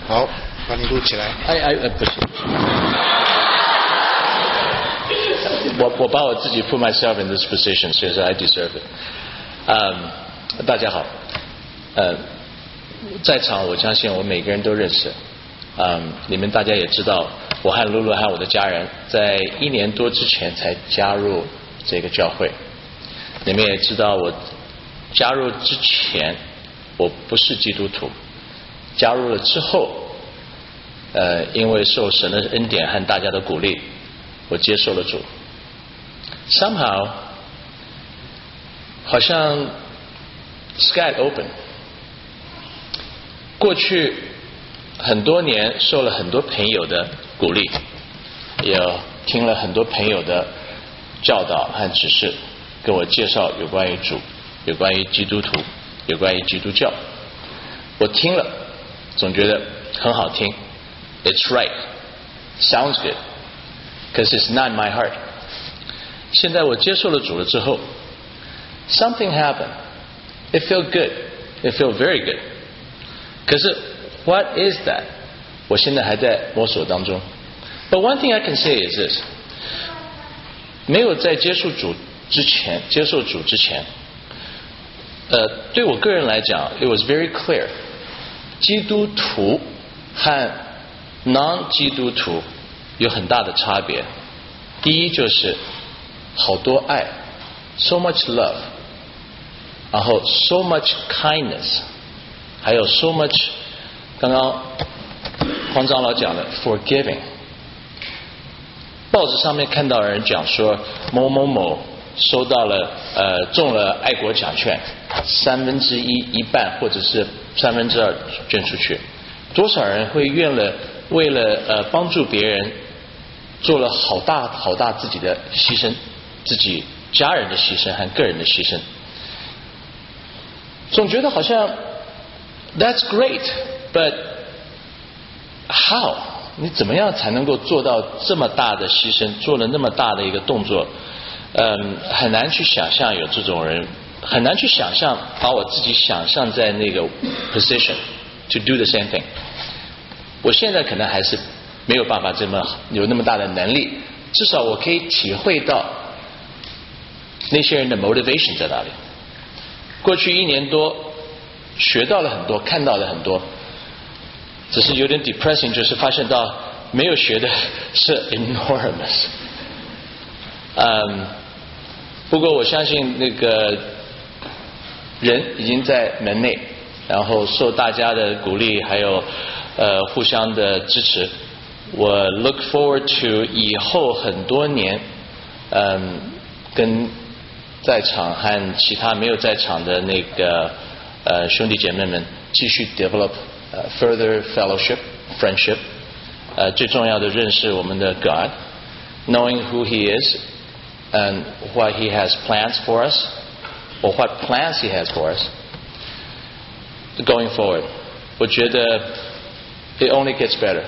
好，把你录起来。 不行。我把我自己 put myself in this position， 所以说 I deserve it。大家好，在场我相信我每个人都认识，你们大家也知道，我和露露和我的家人在1年多之前才加入这个教会。你们也知道，我加入之前我不是基督徒，加入了之后，因为受神的恩典和大家的鼓励，我接受了主。Somehow， 好像 sky open。过去很多年受了很多朋友的鼓励，也听了很多朋友的教导和指示，跟我介绍有关于主，有关于基督徒，有关于基督教。我听了，总觉得很好听。It's right, sounds good, because it's not my heart. 现在我接受了主了之后 ，something happened. It felt good. It felt very good. 可是 what is that? 我现在还在摸索当中。But one thing I can say is this: 没有在接受主之前，对我个人来讲 ，it was very clear. 基督徒和 non 基督徒有很大的差别。第一就是好多爱 ，so much love， 然后 so much kindness， 还有 so much， 刚刚黄长老讲的 forgiving。报纸上面看到人讲说某某某收到了中了爱国奖券，1/3一半或者是2/3捐出去，多少人会为了帮助别人做了好大自己的牺牲，自己家人的牺牲和个人的牺牲，总觉得好像 that's great but how 你怎么样才能够做到这么大的牺牲，做了那么大的一个动作，很难去想象有这种人，很难去想象把我自己想象在那个 position to do the same thing。我现在可能还是没有办法有那么大的能力，至少我可以体会到那些人的 motivation 在哪里。过去1年多学到了很多，看到了很多，只是有点 depressing， 就是发现到没有学的是 enormous。不过我相信那个人已经在门内，然后受大家的鼓励，还有互相的支持。我 look forward to 以后很多年，跟在场和其他没有在场的那个兄弟姐妹们继续 develop further fellowship, friendship， 最重要的认识我们的 God, knowing who He is and what He has plans for us, or what plans He has for us going forward. 我觉得 it only gets better.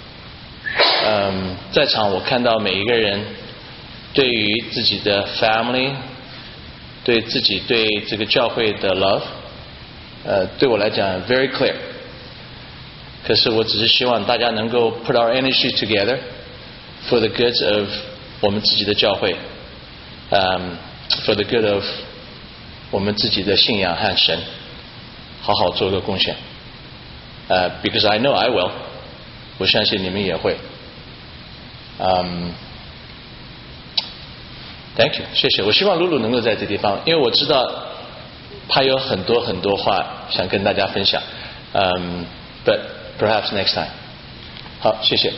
在场我看到每一个人对于自己的 family， 对自己对这个教会的 love， 对我来讲 very clear。可是我只是希望大家能够 put our energy together for the good of 我们自己的教会，for the good of 我们自己的信仰和神，好好做个贡献。Because I know I will， 我相信你们也会。Thank you， 谢谢。我希望露露能够在这地方，因为我知道她有很多很多话想跟大家分享。But perhaps next time。好，谢谢。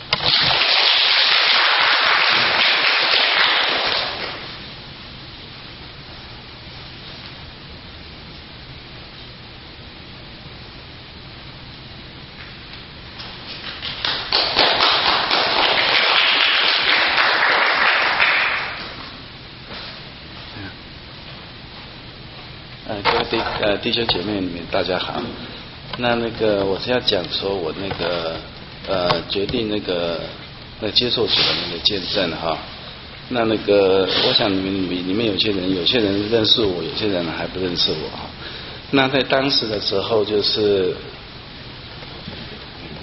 各位弟兄姐妹们，大家好。那个我是要讲说我那个决定接受主的那个见证哈。那个我想你们有些人认识我，有些人还不认识我哈。那在当时的时候就是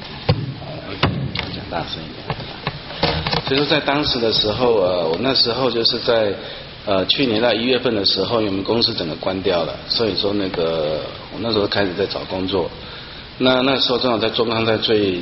大声一点。所以说在当时的时候，我那时候就是在去年1月份的时候，因为我们公司整个关掉了，所以说我那时候开始在找工作。那时候正好在状况在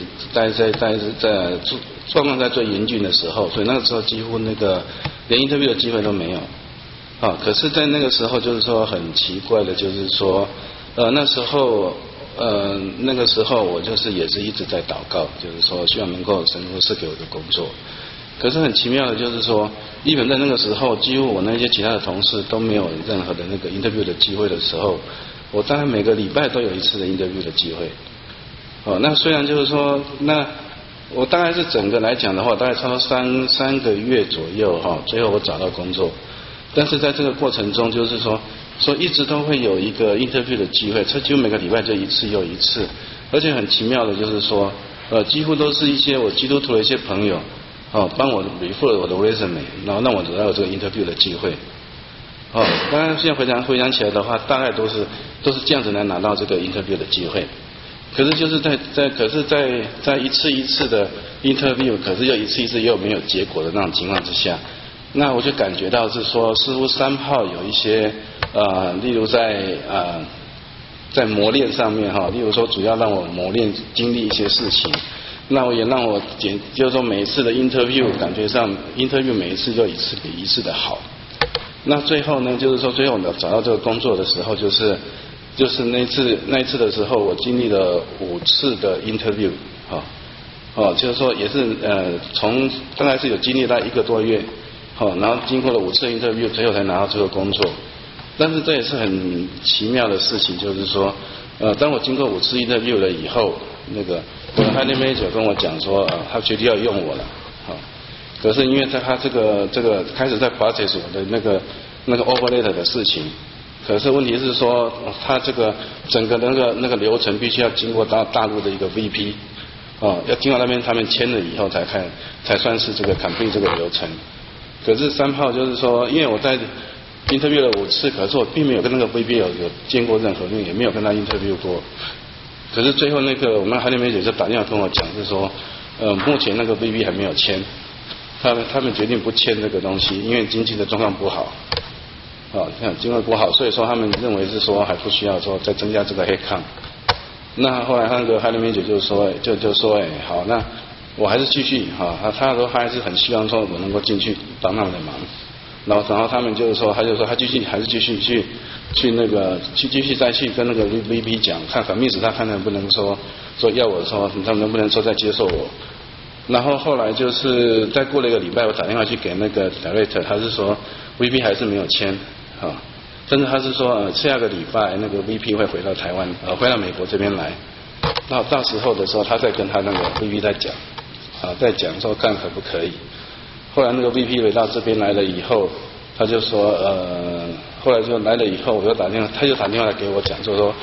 状况在最严峻的时候，所以那个时候几乎连 interview 的机会都没有。可是在那个时候就是说很奇怪的，就是说那时候我就是也是一直在祷告，就是说希望能够神能够赐给我的工作。可是很奇妙的就是说，一本在那个时候，几乎我那些其他的同事都没有任何的interview 的机会的时候，我大概每个礼拜都有一次的 interview 的机会。那虽然就是说，那我大概是整个来讲的话，大概差不多三个月左右最后我找到工作。但是在这个过程中，就是说一直都会有一个 interview 的机会，几乎每个礼拜就一次又一次，而且很奇妙的就是说，几乎都是一些我基督徒的一些朋友，帮我 refer 我的 resume， 然后让我得到这个 interview 的机会。当然现在回想起来的话，大概都是这样子来拿到这个 interview 的机会。可是就是在一次一次的 interview， 可是又一次一次又没有结果的那种情况之下，那我就感觉到是说，似乎3号有一些例如在磨练上面例如说主要让我磨练经历一些事情，那我也让我就是说每一次的 interview 感觉上 interview 每一次就一次比一次的好。那最后呢，就是说最后我找到这个工作的时候，就是那一次的时候，我经历了5次的 interview， 就是说也是从大概是有经历到1个多月，然后经过了5次 interview， 最后才拿到这个工作。但是这也是很奇妙的事情，就是说，当我经过5次 interview 了以后，我的 hiring manager 跟我讲说，他决定要用我了，可是因为他这个开始在 process 我的那个 offer letter 的事情。可是问题是说，他这个整个那个流程必须要经过大陆的一个 VP， 要经过那边他们签了以后才算是这个 complete 这个流程。可是3号就是说，因为我在 interview 了5次，可是我并没有跟那个 VP 有见过任何面，也没有跟他 interview 过。可是最后我们hiring manager就打电话跟我讲，是说，目前那个 VP 还没有签，他们决定不签这个东西，因为经济的状况不好。经济不好，所以说他们认为是说还不需要说再增加这个 headcount。那后来那个 hiring manager 就说好，那我还是继续他说他还是很希望说我能够进去帮他们的忙。然后他们就是说，他就说他还是继续去继续再去跟那个 VP 讲，看密使他看能不能说要我说他们能不能说再接受我。然后后来就是再过了1个礼拜，我打电话去给那个 director， 他是说 VP 还是没有签但是他是说下个礼拜那个 VP 会回到台湾回到美国这边来，然后到时候的时候他再跟他那个 VP 再讲说看可不可以。后来那个 VP 回到这边来了以后，他就说后来就来了以后，他就打电话来给我讲，就说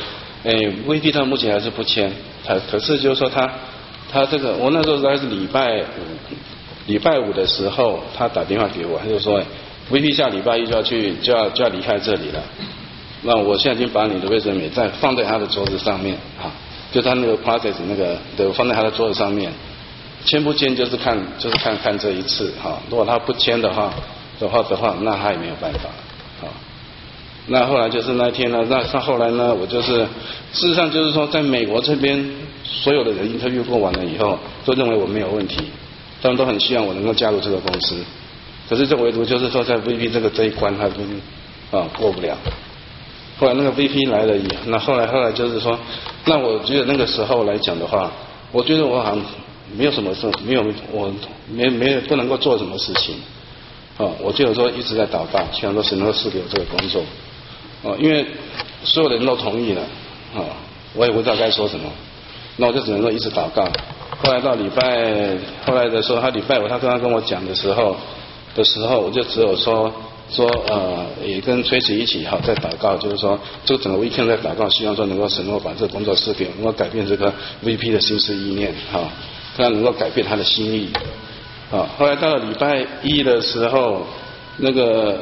VP 他目前还是不签，可是就是说他这个我那时候大概是礼拜五的时候，他打电话给我，他就说VP 下礼拜1就要离开这里了。那我现在已经把你的 resume 放在他的桌子上面就他那个 process 放在他的桌子上面，签不签就是看这一次如果他不签的话，那他也没有办法那后来就是那天呢，那后来呢，我就是事实上就是说，在美国这边所有的人 interview 过完了以后，都认为我没有问题，他们都很希望我能够加入这个公司。可是这唯独就是说，在 VP 这一关他过不了。后来那个 VP 来了以后，那后来就是说，那我觉得那个时候来讲的话，我觉得我好像没有什么事，我不能够做什么事情我就有说一直在祷告，希望说神能够赐给我这个工作因为所有人都同意了我也不知道该说什么，那我就只能够一直祷告。后来后来的时候，他礼拜五他刚刚跟我讲的时候，我就只有说也跟崔子一起在祷告，就是说这个整个 weekend 在祷告，希望说能够神能够把这个工作赐给我，能够改变这个 VP 的心思意念让他能够改变他的心意后来到了礼拜1的时候，那个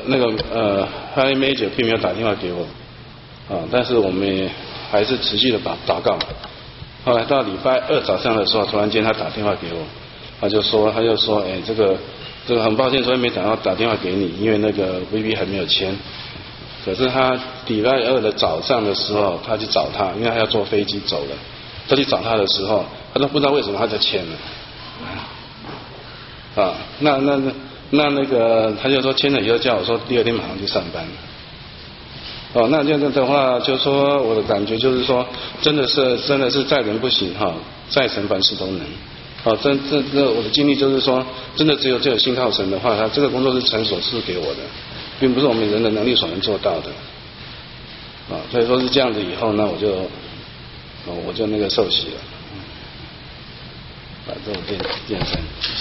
hiring manager 并没有打电话给我但是我们也还是持续的祷告。后来到礼拜2早上的时候，突然间他打电话给我他就说，哎，这个很抱歉，昨天没打电话给你，因为那个 VB 还没有签。可是他礼拜2的早上的时候，他去找他，因为他要坐飞机走了。他去找他的时候，他都不知道为什么他就签了。啊，那个他就说签了以后叫我说第2天马上去上班。哦，那这样的话，就说我的感觉就是说，真的是在人不行哈，在神凡事都能。哦，这我的经历就是说，真的只有信靠神的话，他这个工作是神所赐给我的，并不是我们人的能力所能做到的。啊，所以说是这样子以后呢，我就那个受洗了。把这种变身。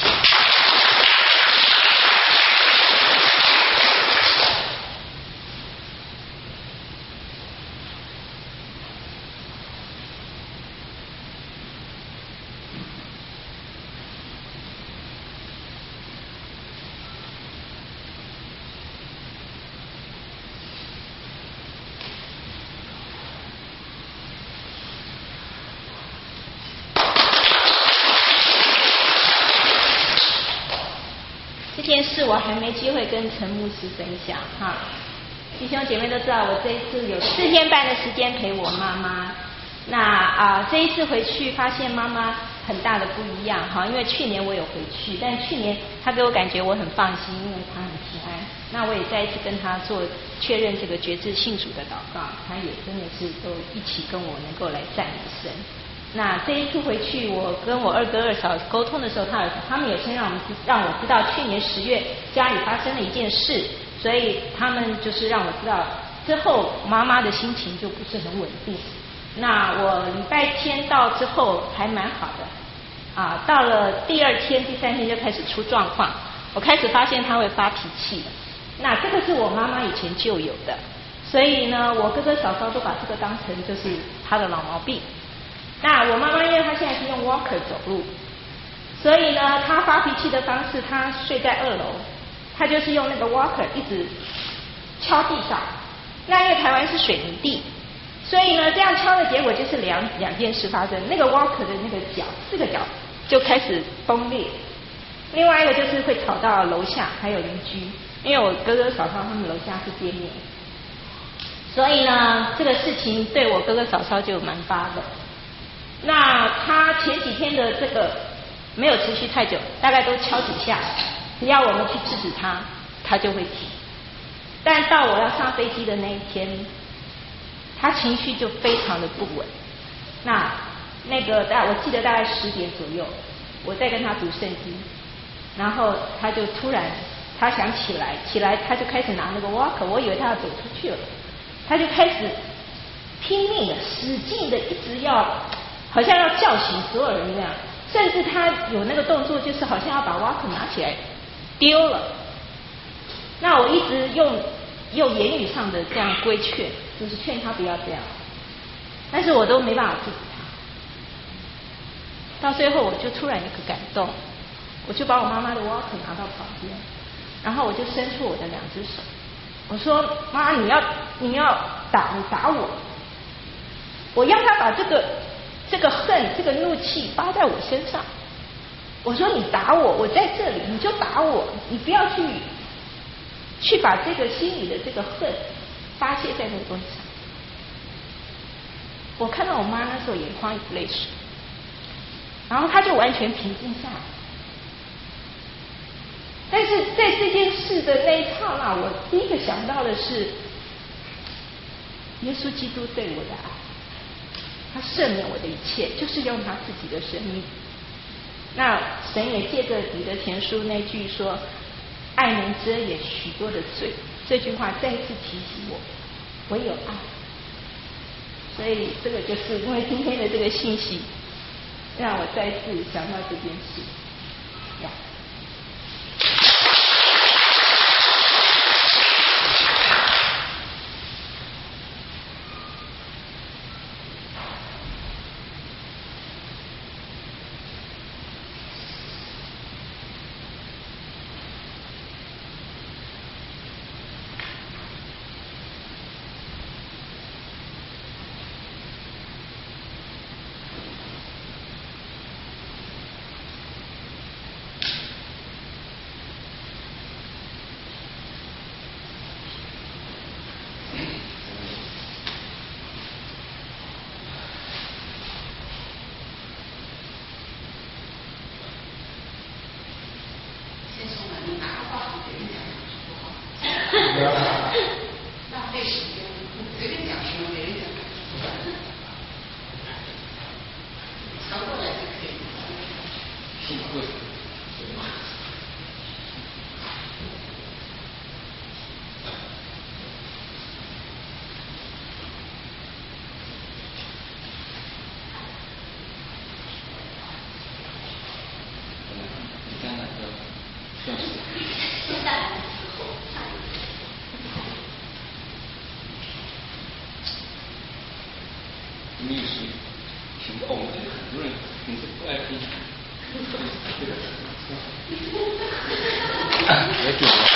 这件事我还没机会跟陈牧师分享哈，弟兄姐妹都知道，我这一次有4天半的时间陪我妈妈。那这一次回去发现妈妈很大的不一样哈，因为去年我有回去，但去年她给我感觉我很放心，因为她很平安。那我也再一次跟她做确认这个决志信主的祷告，她也真的是都一起跟我能够来赞美神。那这一次回去，我跟我2哥2嫂沟通的时候，他们有先让我知道去年10月家里发生了一件事，所以他们就是让我知道之后妈妈的心情就不是很稳定。那我礼拜天到之后还蛮好的，到了第2天、第3天就开始出状况，我开始发现她会发脾气了。那这个是我妈妈以前就有的，所以呢，我哥哥嫂嫂都把这个当成就是她的老毛病。那我妈妈因为她现在是用 walker 走路，所以呢，她发脾气的方式，她睡在2楼，她就是用那个 walker 一直敲地上。那因为台湾是水泥地，所以呢，这样敲的结果就是两件事发生。那个 walker 的那个脚4个脚就开始崩裂，另外一个就是会吵到楼下还有邻居，因为我哥哥嫂嫂他们楼下是店面，所以呢，这个事情对我哥哥嫂嫂就蛮发的。那他前几天的这个没有持续太久，大概都敲几下，只要我们去制止他，他就会停。但到我要上飞机的那一天，他情绪就非常的不稳。那个我记得大概10点左右，我在跟他读圣经，然后他就突然他想起来他就开始拿那个 walker， 我以为他要走出去了，他就开始拼命的使劲的一直要好像要叫醒所有人那样，甚至他有那个动作就是好像要把 walker 拿起来丢了。那我一直用言语上的这样规劝，就是劝他不要这样，但是我都没办法制止他。到最后我就突然有个感动，我就把我妈妈的 walker 拿到旁边，然后我就伸出我的2只手，我说妈，你要打我，我要他把这个恨这个怒气发在我身上。我说你打我，我在这里，你就打我，你不要去把这个心里的这个恨发泄在那个东西上。我看到我妈那时候眼眶有泪水，然后她就完全平静下来。但是在这件事的那一刹那，我第一个想到的是耶稣基督对我的爱，他赦免我的一切，就是用他自己的生命。那神也借着彼得前书那句说爱能遮掩许多的罪，这句话再次提醒我唯有爱。所以这个就是因为今天的这个信息让我再次想到这件事呀。 浪费时间，随便讲什么没人讲，传过来就可以。辛苦了。 历史挺厚的，很多人平时不爱听。也准了。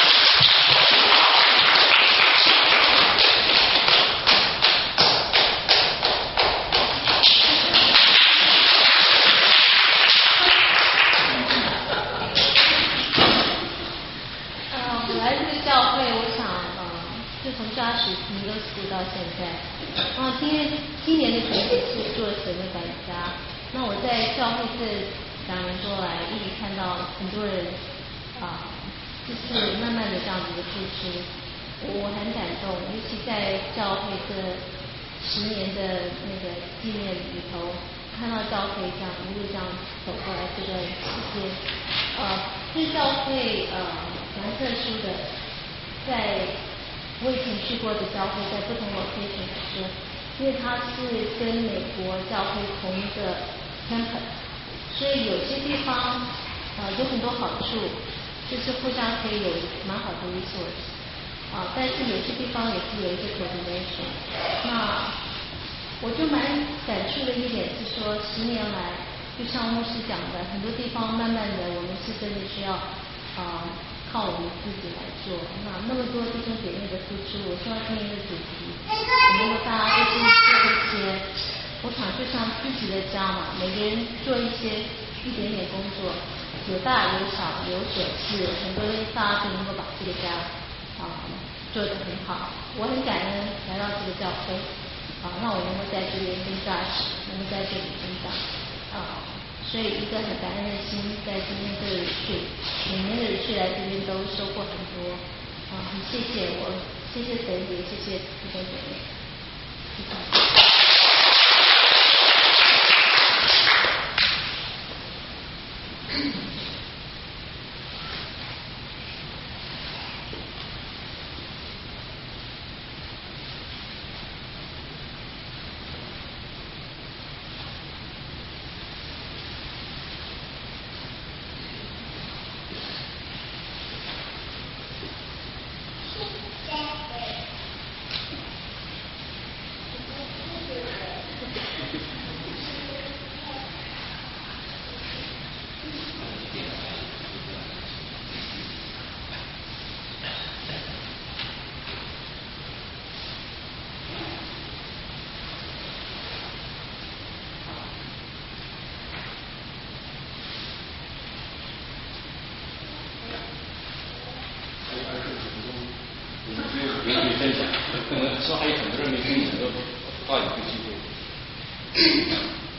我来这个教会，我想，就从加时从一个school到现在，今年的主题是做神的管家。那我在教会这2年多来，一直看到很多人就是慢慢的这样子的付出，我很感动。尤其在教会这10年的那个纪念里头，看到教会这样一路这样走过来这段时间，这教会蛮特殊的，在我以前去过的教会，在不同location来说，因为它是跟美国教会同一个 temple， 所以有些地方有很多好处，就是互相可以有蛮好的 resource， 但是有些地方也是有一些 coordination。那我就蛮感触的一点是说，10年来，就像牧师讲的，很多地方慢慢的我们是真的需要靠我们自己来做。那么多弟兄姐妹的付出，我希望今年的主题，我们大家都是做一些，我想就像自己的家嘛，每个人做一点点工作，有大有小有琐事，很多大家都能够把这个家做得很好。我很感恩来到这个教会，让我能够在这边跟Josh能够在这里成长，所以一个很感恩的心，在今天这个retreat，每年的retreat来这边都收获很多，很谢谢我，谢谢神，也谢谢弟兄姐妹。 说还有很多人没分享，都抱有个机会。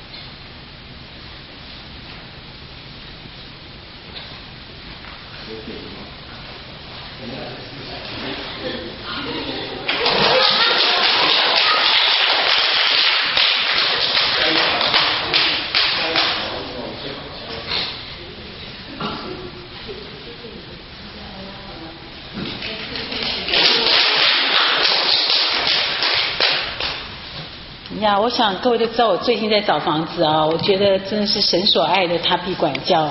呀，我想各位都知道我最近在找房子啊，我觉得真的是神所爱的，他必管教。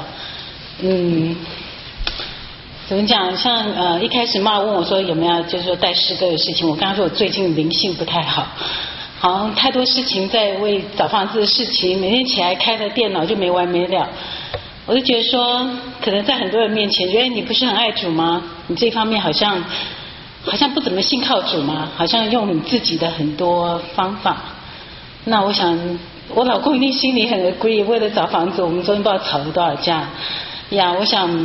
怎么讲？像一开始妈问我说有没有就是说带诗歌的事情，我刚刚说我最近灵性不太好，好像太多事情在为找房子的事情，每天起来开了电脑就没完没了。我就觉得说，可能在很多人面前，觉得你不是很爱主吗？你这方面好像不怎么信靠主吗？好像用你自己的很多方法。那我想，我老公一定心里很 agree， 为了找房子，我们昨天不知道吵了多少架。我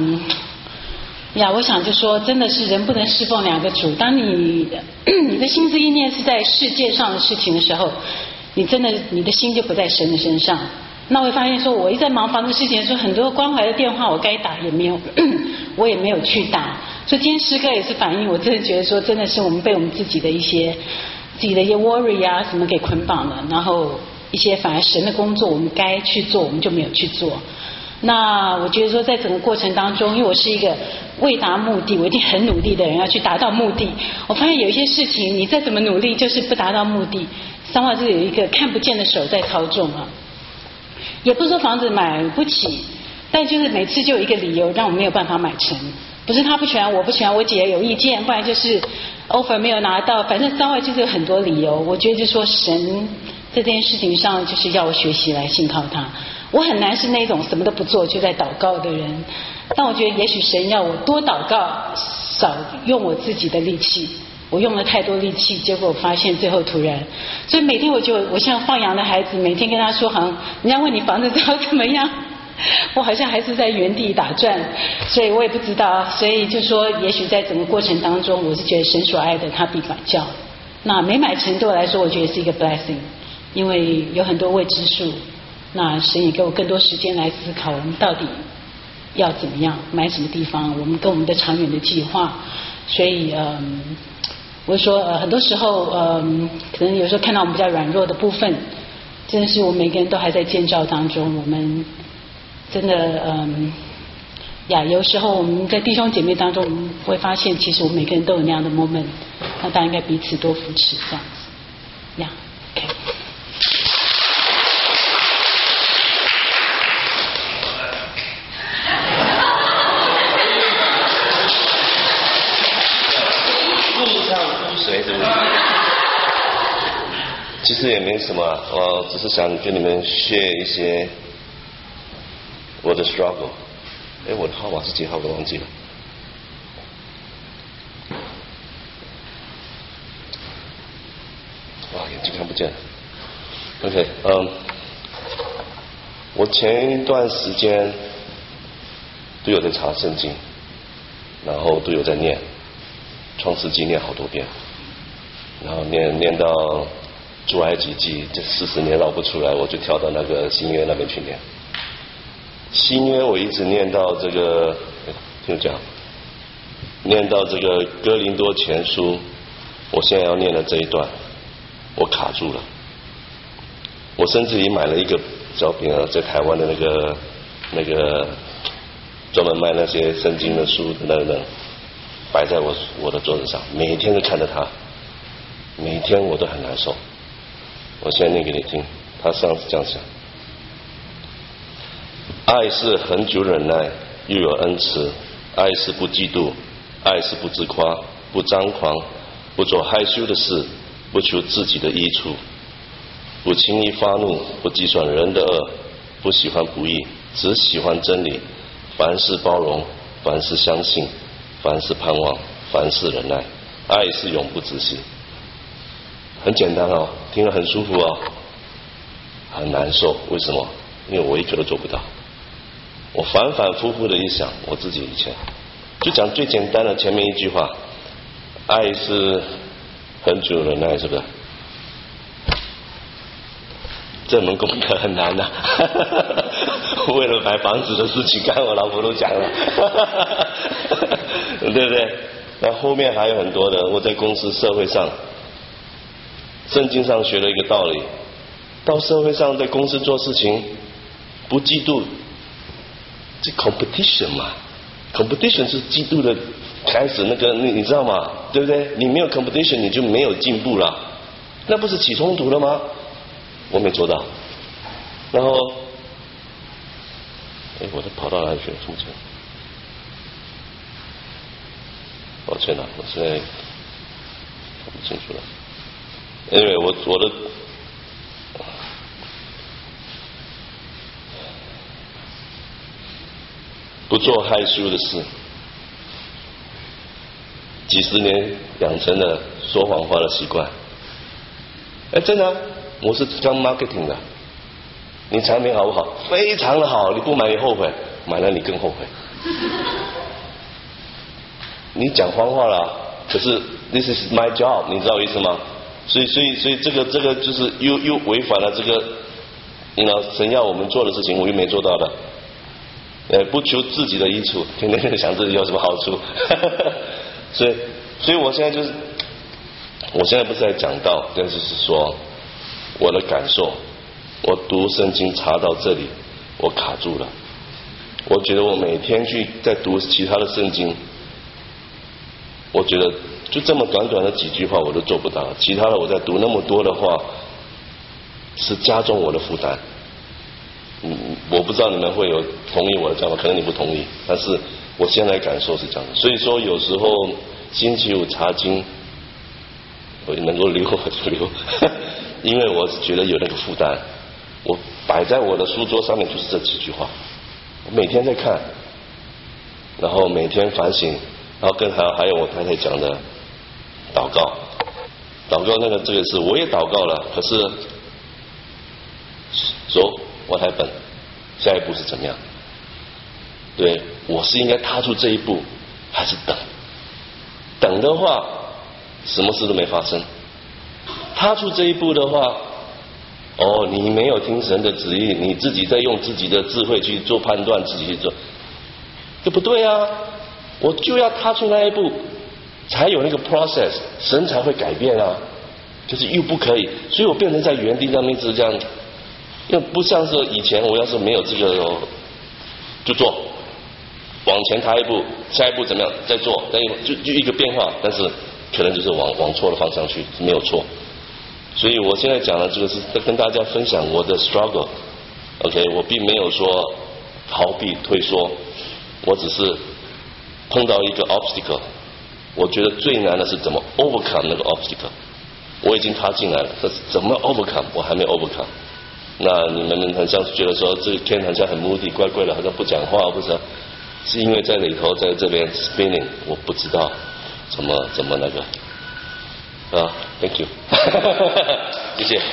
想就说，真的是人不能侍奉2个主。当你的心思意念是在世界上的事情的时候，你的心就不在神的身上。那我会发现说，我一在忙房子事情的时候，很多关怀的电话我该打也没有，我也没有去打。 所以今天诗歌也是反映，我真的觉得说，真的是我们被我们自己的一些 worry 啊什么给捆绑了，然后一些反而神的工作我们该去做，我们就没有去做。那我觉得说，在整个过程当中，因为我是一个为达目的，我一定很努力的人，要去达到目的。我发现有一些事情，你再怎么努力，就是不达到目的，三话就有一个看不见的手在操纵啊。也不是说房子买不起，但就是每次就有一个理由让我没有办法买成。不是他不喜欢，我不喜欢，我姐有意见，不然就是 offer 没有拿到，反正三话就是有很多理由。我觉得就是说，神在这件事情上就是要我学习来信靠他。我很难是那种什么都不做就在祷告的人，但我觉得也许神要我多祷告，少用我自己的力气。我用了太多力气，结果我发现最后突然，所以每天我像放羊的孩子，每天跟他说，好像人家问你房子找怎么样，我好像还是在原地打转，所以我也不知道。所以就说，也许在整个过程当中，我是觉得神所爱的他必管教。那没买成对我来说，我觉得是一个 blessing， 因为有很多未知数。那神也给我更多时间来思考，我们到底要怎么样买什么地方，我们跟我们的长远的计划。所以我说很多时候可能有时候看到我们比较软弱的部分，真的是我们每个人都还在建造当中。我们真的有时候我们在弟兄姐妹当中，我们会发现其实我们每个人都有那样的 moment， 那大家应该彼此多扶持这样子OK。 水是不是？其实也没什么，我只是想跟你们 share 一些我的 struggle。我的号码是几号？我忘记了。哇，眼睛看不见了。OK， 我前一段时间都有在查圣经，然后都有在念创世纪，念好多遍。然后念到出埃及记，这40年绕不出来，我就跳到那个新约那边去念。新约我一直念到这个，听我讲，念到这个哥林多前书，我现在要念的这一段，我卡住了。我甚至于买了一个小饼啊，在台湾的那个专门卖那些圣经的书的那个，摆在我的桌子上，每天都看着它。每天我都很难受。我现在念给你听，他上次这样讲：爱是恒久忍耐，又有恩慈；爱是不嫉妒，爱是不自夸，不张狂，不做害羞的事，不求自己的益处，不轻易发怒，不计算人的恶，不喜欢不义，只喜欢真理。凡事包容，凡事相信，凡事盼望，凡事忍耐。爱是永不止息。很简单哦，听了很舒服哦，很难受。为什么？因为我一个都做不到。我反反复复的一想，我自己以前就讲最简单的前面一句话：爱是很久忍耐，是不是？这门功课很难呐、为了买房子的事情，刚才我老婆都讲了，对不对？那后面还有很多的，我在公司社会上。圣经上学了一个道理，到社会上在公司做事情，不嫉妒，这 competition 嘛 ，competition 是嫉妒的开始，那个你知道吗？对不对？你没有 competition， 你就没有进步了，那不是起冲突了吗？我没做到，然后，我都跑到哪里去了？出去？抱歉了，我现在看不清楚了。因为我的不做害羞的事，几十年养成了说谎话的习惯。真的、我是教 marketing 的，你产品好不好？非常的好，你不买你后悔，买了你更后悔。你讲谎话了，可是 this is my job， 你知道我意思吗？所以这个就是又违反了这个，神要我们做的事情，我又没做到的。 不求自己的益处，天天想自己有什么好处。所以我现在就是，我现在不是在讲道，但是是说我的感受。我读圣经查到这里，我卡住了。我觉得我每天去在读其他的圣经，我觉得就这么短短的几句话我都做不到，其他的我在读那么多的话，是加重我的负担。我不知道你们会有同意我的讲法，可能你不同意，但是我现在感受是这样的。所以说有时候星期五查经，我能够留我就留，因为我觉得有那个负担。我摆在我的书桌上面就是这几句话，我每天在看，然后每天反省，然后还有我太太讲的祷告那个这个是我也祷告了，可是说我还本下一步是怎么样？对，我是应该踏出这一步，还是等的话，什么事都没发生；踏出这一步的话，你没有听神的旨意，你自己在用自己的智慧去做判断，自己去做，这不对啊！我就要踏出那一步，才有那个 process， 神才会改变啊。就是又不可以，所以我变成在原地上面一直这样，又不像是以前我要是没有这个就做，往前踏一步，下一步怎么样再做，就一个变化，但是可能就是往错的方向去，没有错。所以我现在讲的这个是跟大家分享我的 struggle，OK， 我并没有说逃避退缩，我只是碰到一个 obstacle， 我觉得最难的是怎么 overcome 那个 obstacle， 我已经踏进来了，但是怎么 overcome 我还没 overcome。那你们很像觉得说这个 Ken 好像很 moody 怪怪的，好像不讲话，不是？是因为在里头在这边 spinning， 我不知道怎么那个。Thank you， 谢谢。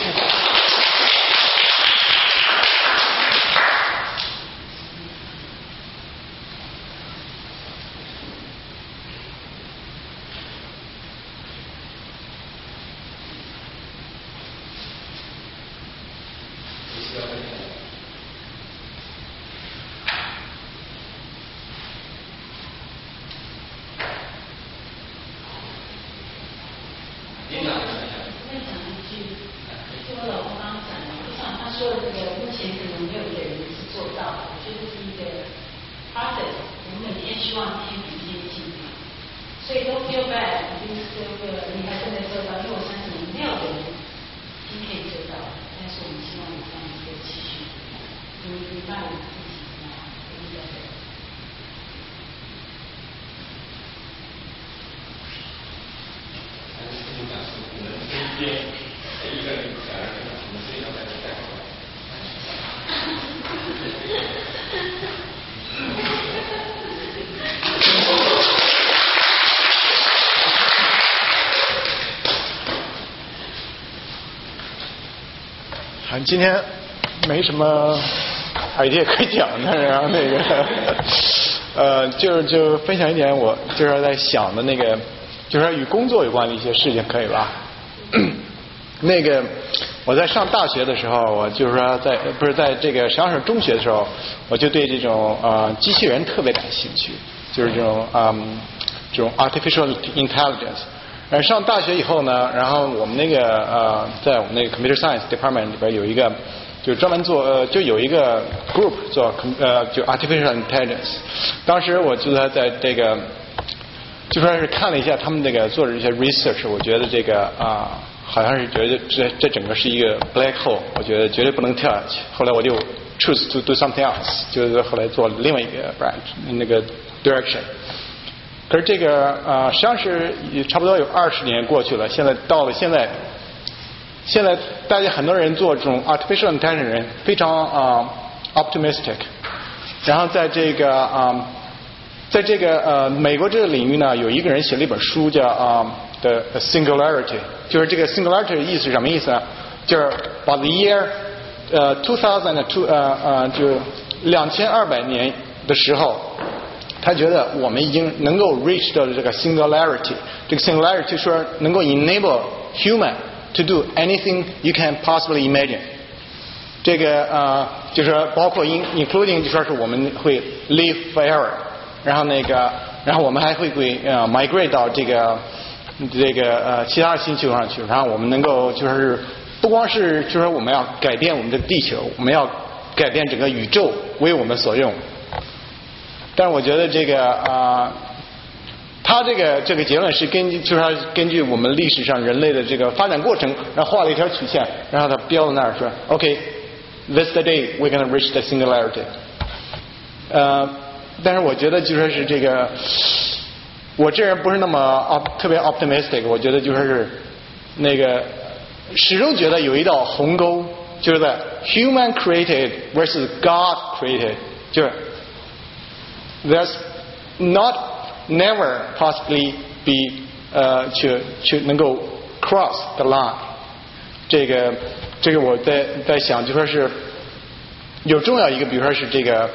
今天没什么 idea 可以讲的，然后就分享一点我就是在想的那个，就是与工作有关的一些事情，可以吧？那个我在上大学的时候，我就是说在这个上中学的时候，我就对这种机器人特别感兴趣，就是这种 artificial intelligence。上大学以后呢，然后我们那个在我们那个 computer science department 里边有一个，就专门做就有一个 group 做就 artificial intelligence。当时我就在这个就说是看了一下他们那个做的这些 research， 我觉得这个好像是觉得这整个是一个 black hole， 我觉得绝对不能 touch。后来我就 choose to do something else， 就是后来做另外一个 branch 那个 direction。可是这个实际上是差不多有20年过去了，现在到了现在大家很多人做这种 artificial intelligence 人非常optimistic， 然后在这个美国这个领域呢，有一个人写了一本书叫The Singularity， 就是这个 Singularity 的意思是什么意思呢？就是把 the year 2002就2200年的时候。他觉得我们已经能够 reach 到这个 singularity， 这个 singularity 说能够 enable human to do anything you can possibly imagine。这个就是说包括 including 就说是我们会 live forever， 然后我们还会migrate 到这个其他星球上去，然后我们能够就是不光是就是说我们要改变我们的地球，我们要改变整个宇宙为我们所用。但是我觉得这个他这个结论是根据我们历史上人类的这个发展过程，然后画了一条曲线，然后他标在那儿说 OK，this is the day we're going to reach the singularity。但是我觉得就说是这个，我这人不是那么特别 optimistic， 我觉得就说是那个始终觉得有一道鸿沟，就是在 human created versus God created， 就是 there's never possibly be 去能够 cross the line。这个我在想，就说是有重要一个，比如说是这个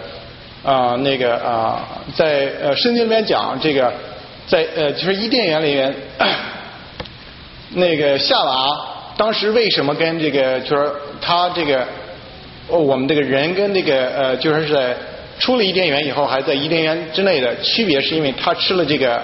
在圣经里面讲这个，在就是伊甸园里面，那个夏娃当时为什么跟这个就是他这个我们这个人跟这个就是在出了伊甸园以后还在伊甸园之内的区别，是因为他吃了这个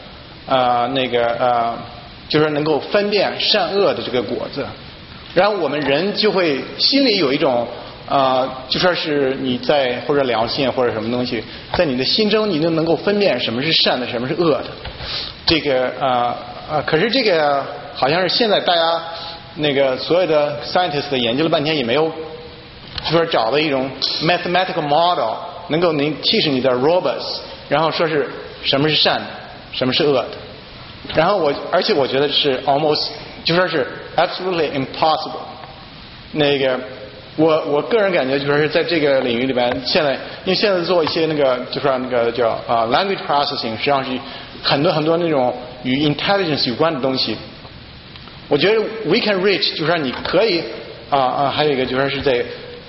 就是能够分辨善恶的这个果子，然后我们人就会心里有一种就说是你在或者良心或者什么东西，在你的心中你就能够分辨什么是善的，什么是恶的。这个可是这个好像是现在大家那个所有的 scientists 研究了半天也没有，就说找到一种 mathematical model 能够提示你的 robots， 然后说是什么是善的，什么是恶的。然后而且我觉得是 almost 就说是 absolutely impossible。那个我个人感觉就说是在这个领域里边，因为现在做一些那个就说那个叫language processing， 实际上是很多那种与 intelligence 有关的东西。我觉得 we can reach 就是说你可以还有一个就说是在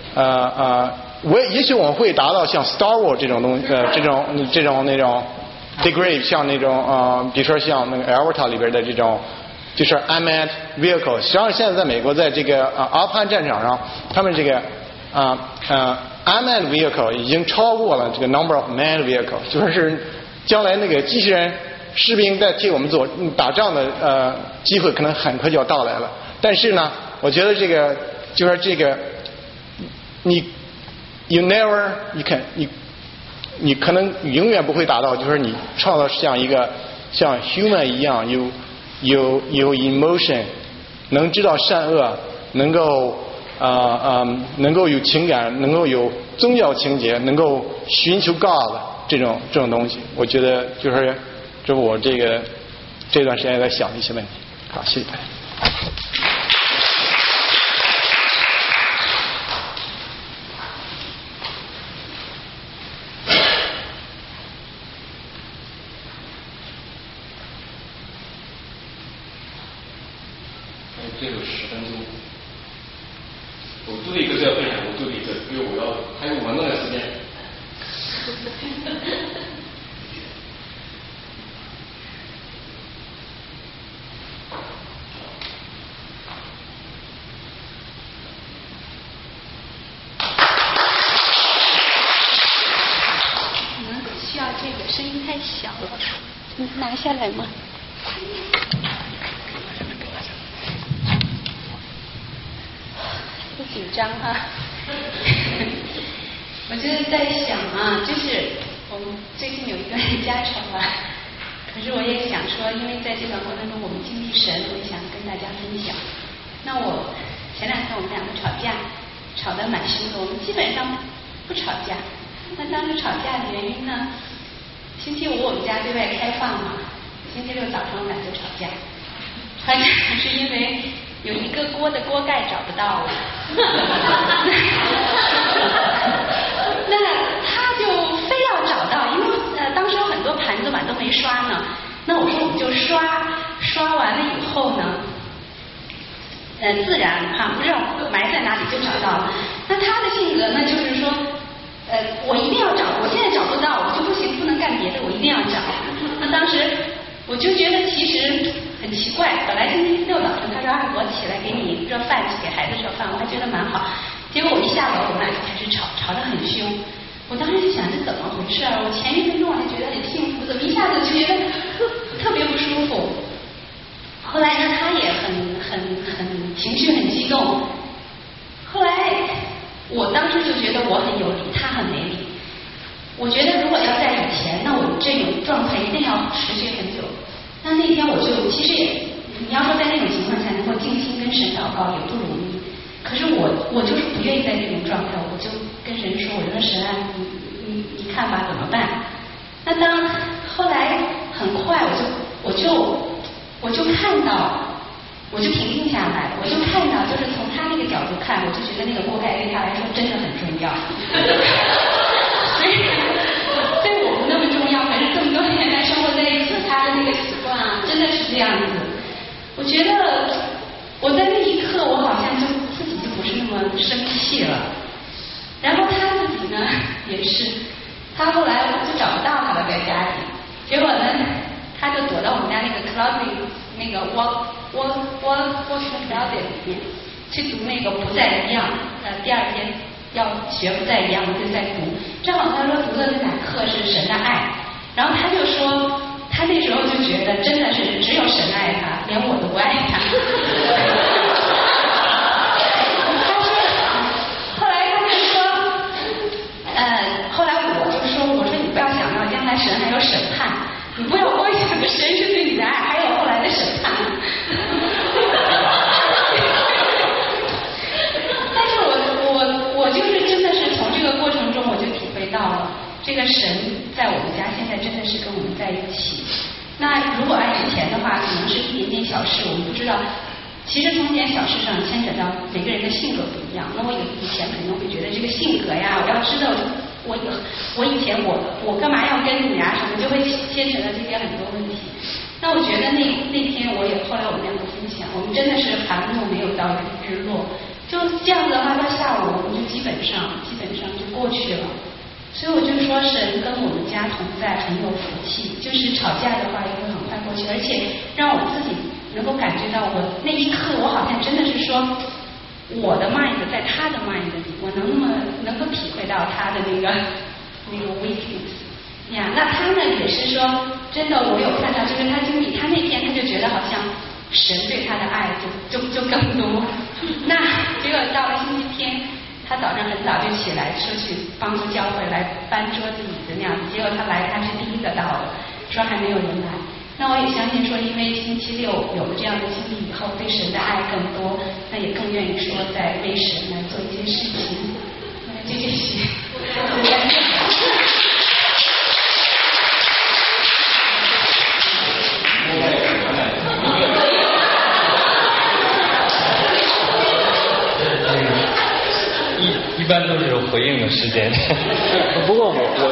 也许我们会达到像 Star Wars 这种东西这种那种 degree， 像那种比如说像那个 Avatar 里边的这种就是 unmanned vehicle。实际上现在在美国在这个阿富汗战场上，他们这个unmanned vehicle 已经超过了这个 number of manned vehicle， 就说是将来那个机器人士兵代替我们打仗的机会可能很快就要到来了。但是呢，我觉得这个就说这个你可能永远不会达到，就是你创造像一个像 human 一样有 emotion， 能知道善恶，能够有情感，能够有宗教情节，能够寻求 God 这种东西。我觉得就是这是我这段时间在想的一些问题。好，谢谢大家。 这有10分钟，我最后一个是要分享，我最后一个，因为我要还有5分钟的时间。 可能需要这个声音太小了，拿下来吗？不紧张哈。我就是在想就是我们最近有一段家常可是我也想说，因为在这段过程中我们经历神，我也想跟大家分享。那我前2天我们2个吵架，吵得蛮凶的，我们基本上不吵架。那当时吵架的原因呢，星期5我们家对外开放嘛，星期6早上我们俩就吵架。吵架是因为有一个锅的锅盖找不到了，那他就非要找到，因为当时有很多盘子碗都没刷呢。那我说我们就刷完了以后呢，自然不知道埋在哪里就找到了。那他的性格呢，就是说我一定要找，我现在找不到我就不行，不能干别的，我一定要找。那当时我就觉得其实很奇怪，本来星期6早上他说我起来给你热饭，给孩子热饭，我还觉得蛮好。 结果我一下楼，我们俩就开始吵得很凶。我当时就想，这怎么回事啊？我前1分钟我还觉得很幸福，怎么一下子就觉得特别不舒服？后来呢，他也很情绪很激动。后来我当时就觉得我很有理，他很没理。我觉得如果要在以前，那我这种状态一定要持续很久。那天我就其实也，你要说在那种情况下能够静心跟神祷告也不容易。可是我就是不愿意在这种状态，我就跟神说，我说神啊，你看吧，怎么办？那后来很快我就看到，我就平静下来，我就看到，就是从他那个角度看，我就觉得那个锅盖对他来说真的很重要。所以对我不那么重要，可是这么多年来生活在一起，他的那个习惯啊，真的是这样子。我觉得我在那一刻，我好像就自己就不是那么生气了。然后他自己呢，也是，他后来就找不到他了，在家里。结果呢，他就躲到我们家那个 closet 那个 walk closet 里面去读那个不再一样。第2天要学不再一样，就在读。正好他说读的那堂课是神的爱，然后他就说，他那时候就觉得真的是只有神爱他，连我都不爱他。后来我就说，我说你不要想到将来神还有审判，你不要光想着神是对你的爱，还有后来的审判。但是我就是真的是从这个过程中，我就体会到了，这个神在我们家现在真的是跟我们在一起。那如果按以前的话，可能是一点点小事，我们不知道。其实从这点小事上牵扯到每个人的性格不一样。那我以前可能会觉得这个性格呀，我要知道我以前我干嘛要跟你啊什么，就会牵扯到这些很多问题。那我觉得那天我也后来我们2个分享，我们真的是寒露没有到日落，就这样子的话，到下午我们就基本上就过去了。所以我就说神跟我们家同在很有福气，就是吵架的话也会很快过去，而且让我自己能够感觉到，我那一刻我好像真的是说，我的 mind 在他的 mind 里，我能够体会到他的那个 weakness 呀。那他呢也是说，真的我有看到，就是他经历他那天他就觉得好像神对他的爱就更多。那结果到了星期天，他早上很早就起来说去帮助教会来搬桌子椅子那样子，结果他是第一个到的，说还没有人来。那我也相信说，因为星期六有了这样的经历以后，对神的爱更多，那也更愿意说在为神来做一些事情。就这些。 一般都是回应的时间。不过我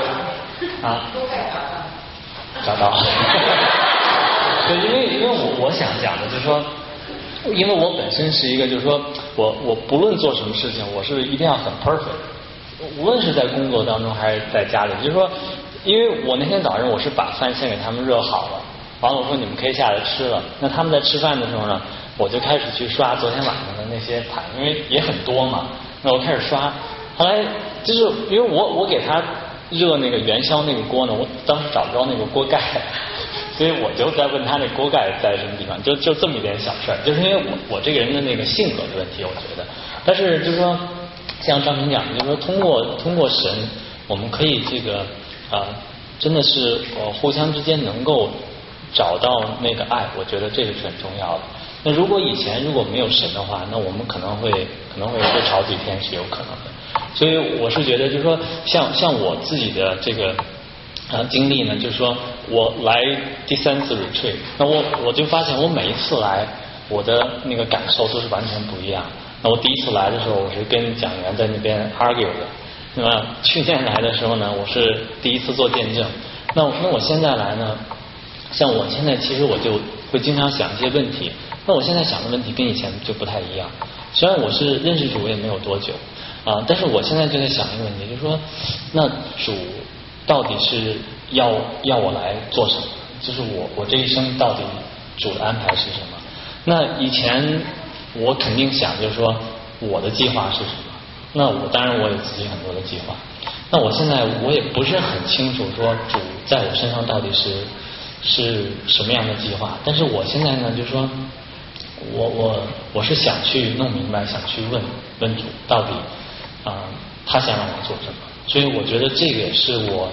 找到。对，因为我想讲的就是说，因为我本身是一个就是说我不论做什么事情，我是一定要很 perfect， 无论是在工作当中还是在家里。就是说，因为我那天早上我是把饭先给他们热好了，完了我说你们可以下来吃了。那他们在吃饭的时候呢，我就开始去刷昨天晚上的那些盘，因为也很多嘛。那我开始刷，后来就是因为我给他热那个元宵那个锅呢，我当时找不着那个锅盖，所以我就在问他那锅盖在什么地方，就这么一点小事儿，就是因为我这个人的那个性格的问题，我觉得。但是就是说，像张平讲的，就是说通过神，我们可以这个真的是互相之间能够找到那个爱，我觉得这个是很重要的。那如果以前如果没有神的话，那我们可能会多吵几天是有可能的。所以我是觉得就是说，像我自己的这个经历呢，就是说我来第3次 retreat， 那我就发现我每一次来，我的那个感受都是完全不一样。那我第一次来的时候，我是跟讲员在那边 argue 的。那么去年来的时候呢，我是第一次做见证。那我现在来呢，像我现在其实我就会经常想一些问题。那我现在想的问题跟以前就不太一样。虽然我是认识主也没有多久但是我现在就在想一个问题，就是说，那主到底是要我来做什么？就是我这一生到底主的安排是什么？那以前我肯定想就是说我的计划是什么， 那当然我有自己很多的计划。那我现在我也不是很清楚说主在我身上到底是什么样的计划，但是我现在呢，就是说我是想去弄明白，想去问主到底他想让我做什么。所以我觉得这个也是我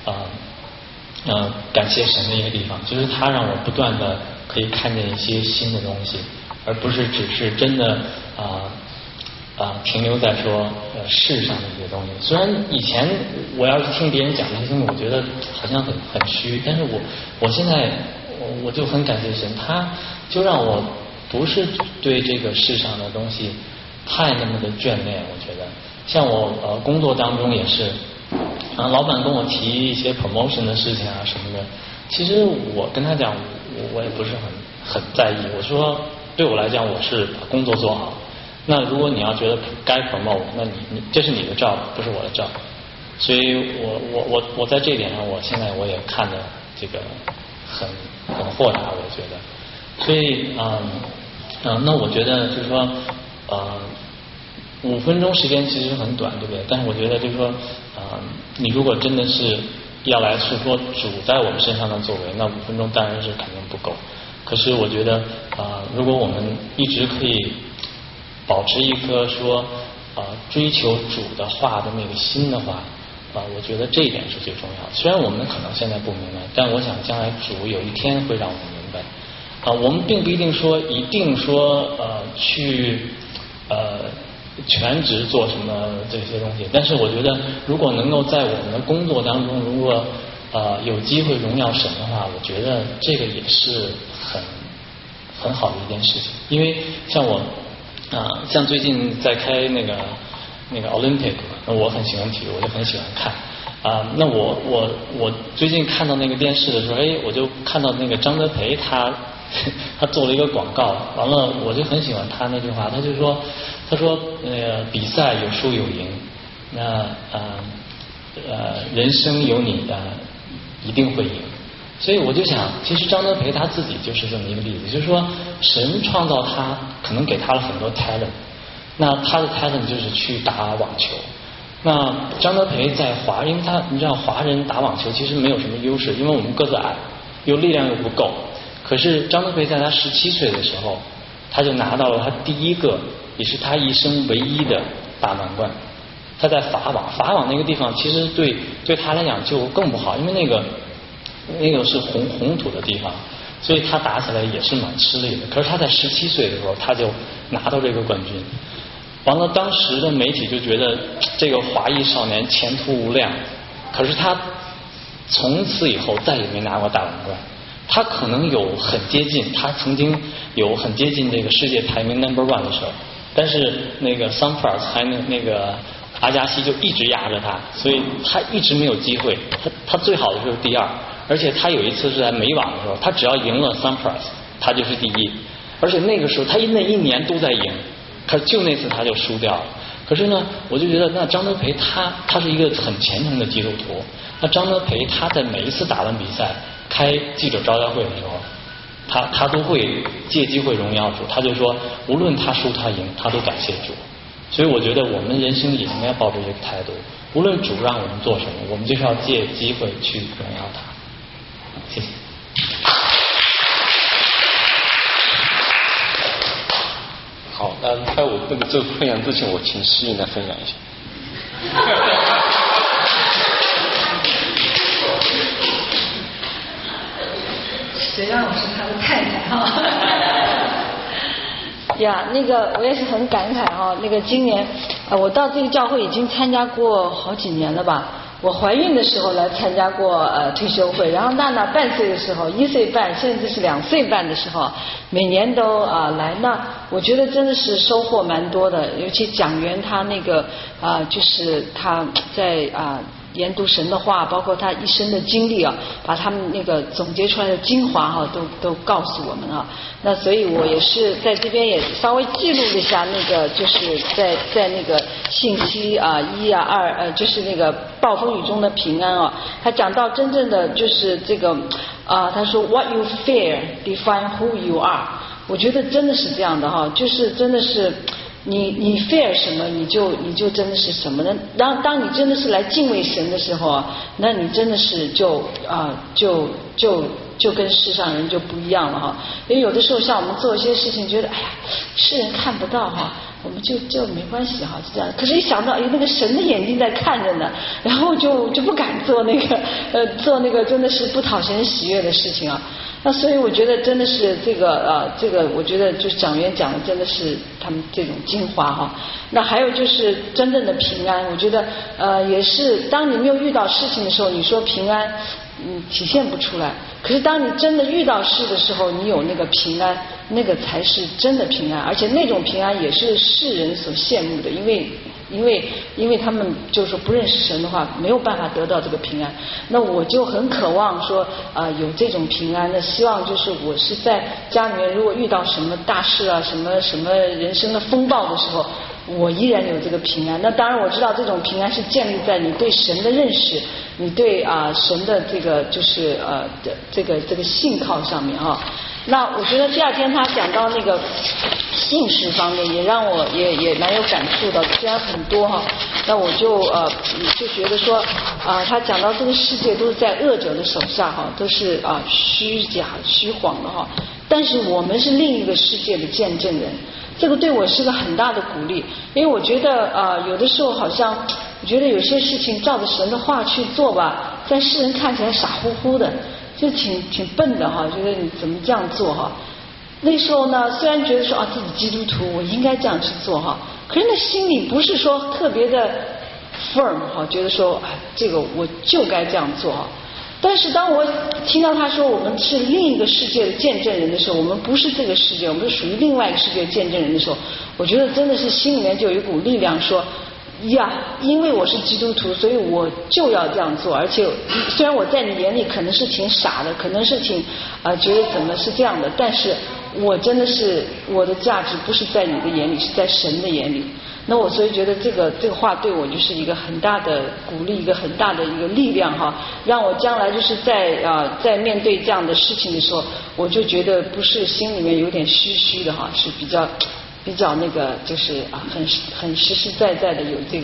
感谢神的一个地方，就是他让我不断的可以看见一些新的东西，而不是只是真的停留在说世上的一些东西。虽然以前我要是听别人讲这些东西，我觉得好像很虚，但是我现在我就很感谢神，他就让我不是对这个世上的东西太那么的眷恋。我觉得像我工作当中也是，老板跟我提一些 promotion 的事情啊什么的，其实我跟他讲我也不是很在意。我说对我来讲我是把工作做好，那如果你要觉得该 promote， 那你这是你的 job， 不是我的 job。所以我在这一点上，我现在我也看得这个很豁达，我觉得。所以那我觉得就是说5分钟时间其实很短，对不对？但是我觉得就是说你如果真的是要来是说主在我们身上的作为，那5分钟当然是肯定不够。可是我觉得如果我们一直可以保持一颗说追求主的话的那个心的话，我觉得这一点是最重要的。虽然我们可能现在不明白，但我想将来主有一天会让我们明白。我们并不一定说去全职做什么这些东西，但是我觉得如果能够在我们的工作当中，如果有机会荣耀神的话，我觉得这个也是很好的一件事情。因为像我像最近在开那个 Olympic， 我很喜欢体育，我就很喜欢看那我最近看到那个电视的时候，我就看到那个张德培他做了一个广告，完了我就很喜欢他那句话，他说比赛有输有赢，那人生有你一定会赢。所以我就想，其实张德培他自己就是这么一个例子，就是说神创造他，可能给他了很多 talent， 那他的 talent 就是去打网球。那张德培在因为你知道华人打网球其实没有什么优势，因为我们个子矮，又力量又不够。可是张德培在他17岁的时候，他就拿到了他第一个，也是他一生唯一的大满贯。他在法网那个地方，其实对他来讲就更不好，因为那个是红土的地方，所以他打起来也是蛮吃力的。可是他在17岁的时候，他就拿到这个冠军。完了，当时的媒体就觉得这个华裔少年前途无量，可是他从此以后再也没拿过大满贯。他可能有很接近，他曾经有很接近这个世界排名 No.1 的时候，但是那个 Sampras 还那个阿加西就一直压着他，所以他一直没有机会。他最好的时候第2，而且他有一次是在美网的时候，他只要赢了 Sampras， 他就是第1。而且那个时候他那一年都在赢，可是就那次他就输掉了。可是呢，我就觉得那张德培他是一个很虔诚的基督徒。那张德培他在每一次打完比赛开记者招待会的时候，他都会借机会荣耀主，他就说无论他输他赢，他都感谢主。所以我觉得我们人生也应该抱着这个态度，无论主让我们做什么，我们就是要借机会去荣耀他。谢谢。 好，那在我这个分享之前，我请诗韵来分享一下。 谁让我是他的太太哈？ 呀，那个我也是很感慨哈。那个今年我到这个教会已经参加过好几年了吧。我怀孕的时候来参加过退休会，然后娜娜半岁的时候，1岁半，甚至是2岁半的时候，每年都来。那我觉得真的是收获蛮多的，尤其讲员他那个就是他在研读神的话，包括他一生的经历把他们那个总结出来的精华都告诉我们那所以我也是在这边也稍微记录了一下那个就是在那个信息1、2就是那个暴风雨中的平安他讲到真正的就是这个他说 What you fear define who you are。我觉得真的是这样的就是真的是你 fear 什么，你就真的是什么呢？当你真的是来敬畏神的时候啊，那你真的是就跟世上人就不一样了哈。因为有的时候像我们做一些事情，觉得哎呀，世人看不到哈，我们就没关系哈，是这样。可是一想到那个神的眼睛在看着呢，然后就不敢做那个真的是不讨神喜悦的事情啊。那所以我觉得真的是这个我觉得就是讲员讲的真的是他们这种精华哈。那还有就是真正的平安，我觉得也是当你没有遇到事情的时候，你说平安体现不出来。可是当你真的遇到事的时候，你有那个平安，那个才是真的平安，而且那种平安也是世人所羡慕的，因为他们就是说不认识神的话，没有办法得到这个平安。那我就很渴望说有这种平安。那希望就是我是在家里面，如果遇到什么大事啊，什么人生的风暴的时候，我依然有这个平安。那当然我知道这种平安是建立在你对神的认识，你对神的这个就是这个信靠上面啊。那我觉得第二天他讲到那个信实方面，也让我也蛮有感触的，虽然很多哈。那我就觉得说他讲到这个世界都是在恶者的手下哈，都是虚假虚谎的哈。但是我们是另一个世界的见证人，这个对我是个很大的鼓励。因为我觉得有的时候好像我觉得有些事情照着神的话去做吧，在世人看起来傻乎乎的，就挺笨的哈，觉得你怎么这样做哈？那时候呢，虽然觉得说自己基督徒，我应该这样去做哈，可是那心里不是说特别的 firm 哈，觉得说这个我就该这样做哈。但是当我听到他说我们是另一个世界的见证人的时候，我们不是这个世界，我们是属于另外一个世界的见证人的时候，我觉得真的是心里面就有一股力量说呀，因为我是基督徒，所以我就要这样做。而且虽然我在你眼里可能是挺傻的，可能是挺觉得怎么是这样的，但是我真的是我的价值不是在你的眼里，是在神的眼里。那我所以觉得这个话对我就是一个很大的鼓励，一个很大的一个力量哈，让我将来就是在面对这样的事情的时候，我就觉得不是心里面有点虚虚的哈，是比较那个就是很实实在在的有这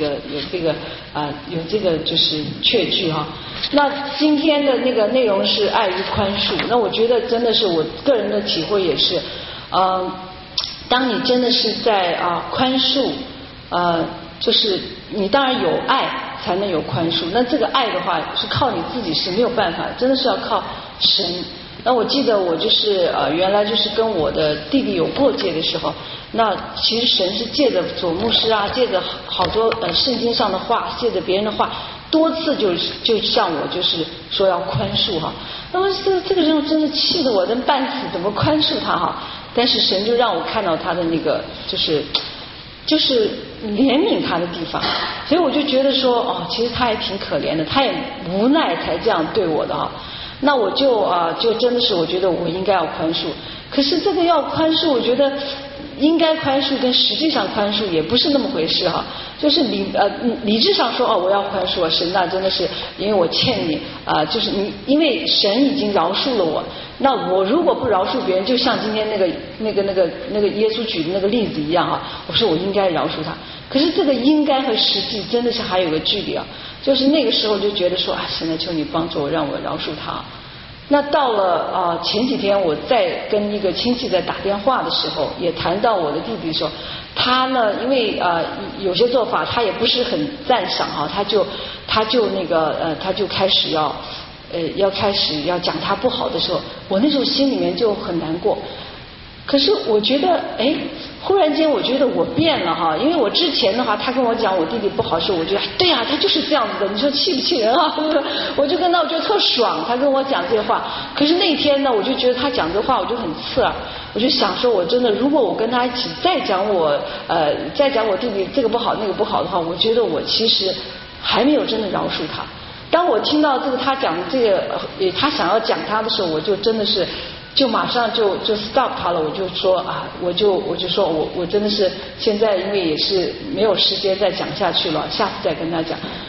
个就是确据哈。那今天的那个内容是爱与宽恕，那我觉得真的是我个人的体会也是当你真的是在宽恕就是你当然有爱才能有宽恕，那这个爱的话是靠你自己是没有办法，真的是要靠神。那我记得我就是原来就是跟我的弟弟有过节的时候，那其实神是借着左牧师借着好多圣经上的话，借着别人的话，多次就向我就是说要宽恕哈。那么这个人真的气得我真半死，怎么宽恕他哈？但是神就让我看到他的那个就是怜悯他的地方，所以我就觉得说其实他也挺可怜的，他也无奈才这样对我的哈。那我就真的是我觉得我应该要宽恕，可是这个要宽恕，我觉得应该宽恕跟实际上宽恕也不是那么回事哈。就是理智上说我要宽恕神那真的是因为我欠你就是你因为神已经饶恕了我，那我如果不饶恕别人，就像今天那个耶稣举的那个例子一样哈，我说我应该饶恕他，可是这个应该和实际真的是还有个距离啊。就是那个时候就觉得说神啊，求你帮助我，让我饶恕他。那到了前几天我在跟一个亲戚在打电话的时候，也谈到我的弟弟说，他呢因为有些做法他也不是很赞赏哈，他就开始要讲他不好的时候，我那时候心里面就很难过。可是我觉得忽然间我觉得我变了哈，因为我之前的话他跟我讲我弟弟不好的时候，我觉得对呀，他就是这样子的，你说气不气人啊？我就跟他我觉得特爽，他跟我讲这些话。可是那天呢，我就觉得他讲这话我就很刺耳，我就想说我真的如果我跟他一起再讲我弟弟这个不好那个不好的话，我觉得我其实还没有真的饶恕他。当我听到这个他讲的这个他想要讲他的时候，我就真的是就马上就 stop 他了。我就说我就说我真的是现在因为也是没有时间再讲下去了，下次再跟他讲。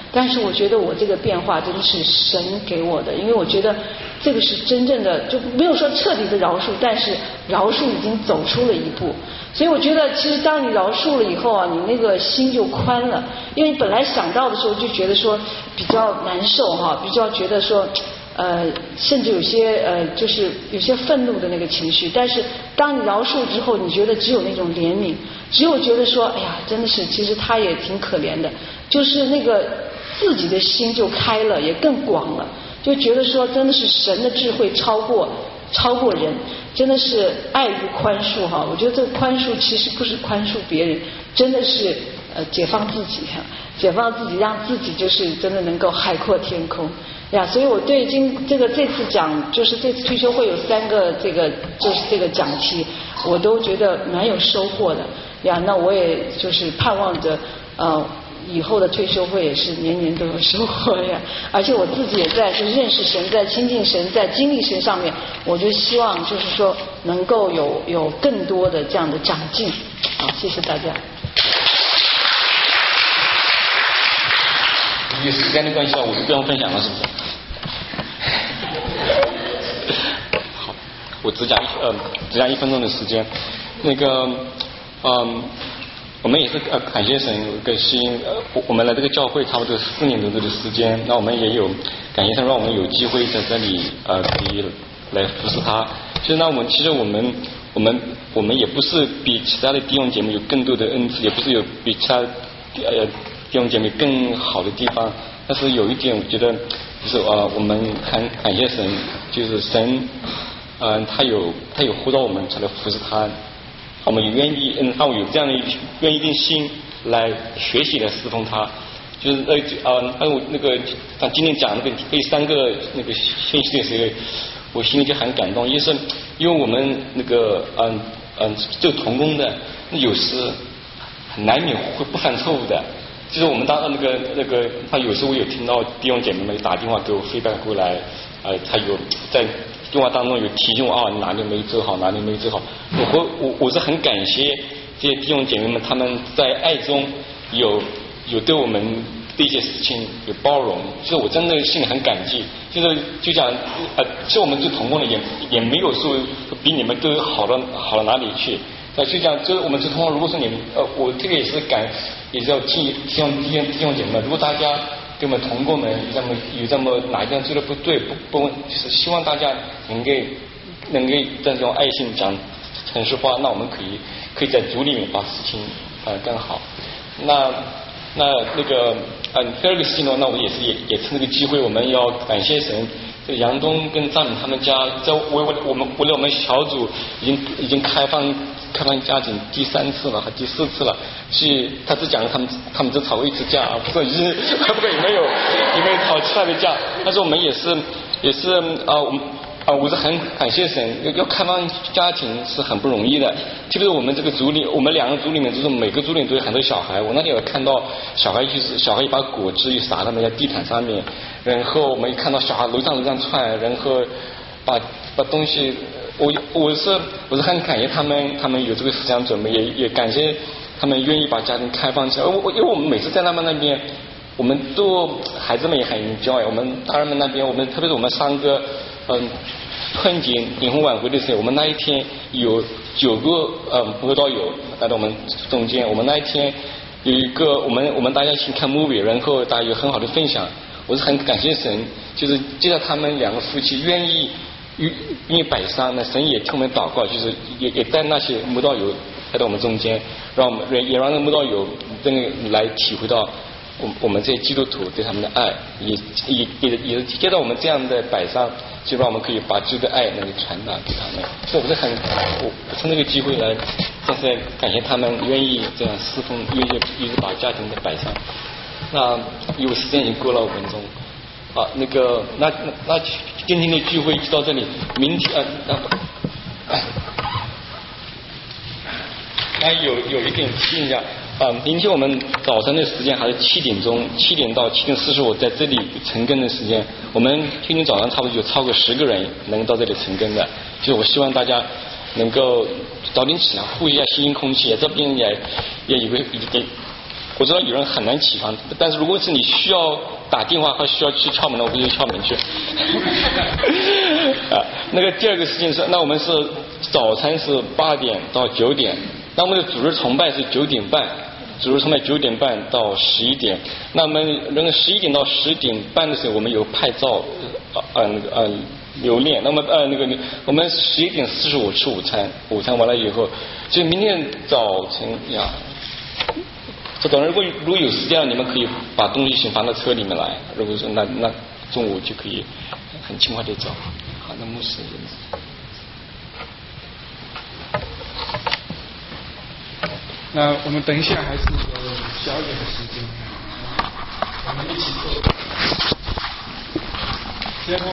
但是我觉得我这个变化真的是神给我的，因为我觉得这个是真正的，就没有说彻底的饶恕，但是饶恕已经走出了一步。所以我觉得其实当你饶恕了以后啊，你那个心就宽了，因为你本来想到的时候就觉得说比较难受哈，比较觉得说甚至有些就是有些愤怒的那个情绪，但是当你饶恕之后，你觉得只有那种怜悯，只有觉得说哎呀真的是其实他也挺可怜的，就是那个自己的心就开了，也更广了，就觉得说真的是神的智慧超过人，真的是爱与宽恕哈。我觉得这个宽恕其实不是宽恕别人，真的是解放自己哈，解放自己，让自己就是真的能够海阔天空呀。所以我对这次讲，就是这次退休会有3个就是这个讲题，我都觉得蛮有收获的呀。那我也就是盼望着以后的退休会也是年年都有收获呀，而且我自己也在就认识神，在亲近神，在经历神上面，我就希望就是说能够有更多的这样的长进。好，谢谢大家。 因为时间的关系，我就不用分享了，是不是？好，我只讲1分钟的时间。那个我们也是感谢神跟心，我们来这个教会差不多4年多的时间，那我们也有感谢神让我们有机会在这里可以来服侍他。所以呢，其实我们也不是比其他的弟兄姐妹有更多的恩赐，也不是有比其他弟兄姐妹更好的地方，但是有一点我觉得就是我们很感谢神，就是神他有呼召我们才来服侍他。我们也愿意，他有这样的愿意的心来学习来侍奉他，就是还有那个他今天讲那个第3个那个信息的时候，我心里就很感动，因为我们那个就同工的，有时难免会不犯错误的。就是我们当那个他有时候我有听到弟兄姐妹们打电话给我feedback过来，他有在电话当中有提醒我哪里没做好，哪里没做好。我是很感谢这些弟兄姐妹们，他们在爱中有对我们的一些事情有包容，就是我真的心里很感激。就讲其实我们做同工的也没有说比你们都好到哪里去。就讲就是我们做同工，如果说你们我这个也是要希望弟兄姐妹们，如果大家跟我们同工们有这么哪一点做的不对，就是希望大家能够这种爱心讲诚实话，那我们可以在组里面把事情更好。那个第2个事情呢，那我也趁这个机会，我们要感谢神。这杨东跟张敏他们家在为了我们小组已经开放家庭第3次了，还第4次了。是他只讲了他们只吵过1次架，不知道有没有吵其他的架。但是我们也是我是很感谢神，要开放家庭是很不容易的。特别是我们这个组里，我们2个组里面就是每个组里都有很多小孩。我那天有看到小孩一把果汁又洒到那个地毯上面，然后我们一看到小孩楼上窜，然后把东西，我是很感谢他们有这个思想准备，也感谢他们愿意把家庭开放起来。因为我们每次在他们那边，我们孩子们也很 enjoy， 我们大人们那边，特别是我们3个春节订婚晚会的时候，我们那一天有9个辅导友来到我们中间。我们那一天有一个我们大家一起看 movie， 然后大家有很好的分享。我是很感谢神，就是接到他们2个夫妻愿意摆上，那神也听我们祷告，就是也带那些慕道友来到我们中间，让那个慕道友真的来体会到我们这些基督徒对他们的爱，也接到我们这样的摆上，就让我们可以把基督的爱能够传达给他们。所以我趁这个机会来，真是感谢他们愿意这样侍奉，愿意把家庭的摆上。那因为时间已经过了5分钟，那今天的聚会就到这里，明天有一点提醒一下。明天我们早上的时间还是7点钟，7点到7点45在这里晨更的时间。我们今天早上差不多有超过10个人能到这里晨更的，就是我希望大家能够早点起来呼一下新鲜空气，这边也有个我知道有人很难起床，但是如果是你需要打电话或需要去敲门的，我可以去敲门去。那个第二个事情是，那我们是早餐是8点到9点，那我们的主日崇拜是9点半，主日崇拜9点半到11点。那么那个11点到10点半的时候，我们有派照，留念。那么我们11点45吃午餐，午餐完了以后，就明天早晨呀。这等如果有时间，你们可以把东西先放到车里面来。如果说那中午就可以很轻快的走。好，那牧师。 那我们等一下还是有小点的时间，我们一起做。